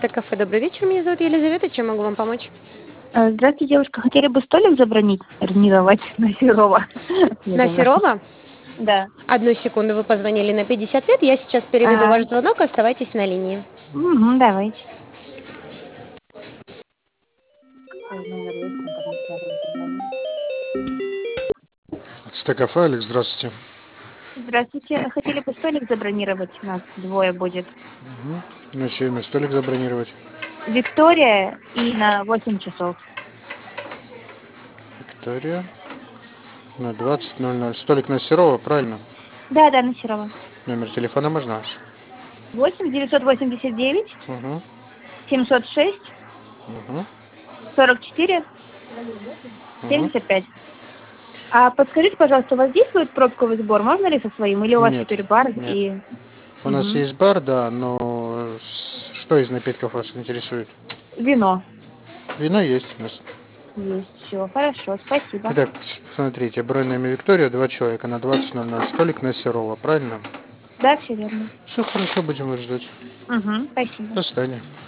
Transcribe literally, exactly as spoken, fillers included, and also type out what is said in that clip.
Кафе. Добрый вечер, меня зовут Елизавета. Чем могу вам помочь? Э, Здравствуйте, девушка. Хотели бы столик забронить, бронировать на Серова. Я На забыла. Серова? Да. Одну секунду, вы позвонили на пятьдесят лет. Я сейчас переведу А, ваш звонок, оставайтесь на линии. мгм, давайте. Ой, номер есть, он там рядом позвонил. Стекафе, Алекс, здравствуйте. Здравствуйте. Хотели бы столик забронировать? У нас двое будет. Угу. На чье имя столик забронировать? Виктория и на восемь часов. Виктория. На двадцать ноль ноль. Столик на Серова, правильно? Да, да, на Серова. Номер телефона можно ваш? восемь девятьсот восемьдесят девять Угу. семьсот шесть Угу. сорок четыре Угу. семьдесят пять. А подскажите, пожалуйста, у вас действует пробковый сбор? Можно ли со своим? Или у вас Нет. теперь бар Нет. и... У нас Мгм. есть бар, да, но с- что из напитков вас интересует? Вино. Вино есть у нас. Есть. Все, хорошо, спасибо. Итак, смотрите, бронь на имя Виктория, два человека на двадцать ноль ноль. Столик на Серова, правильно? Да, все верно. Все хорошо, будем вас ждать. Угу, спасибо. До свидания.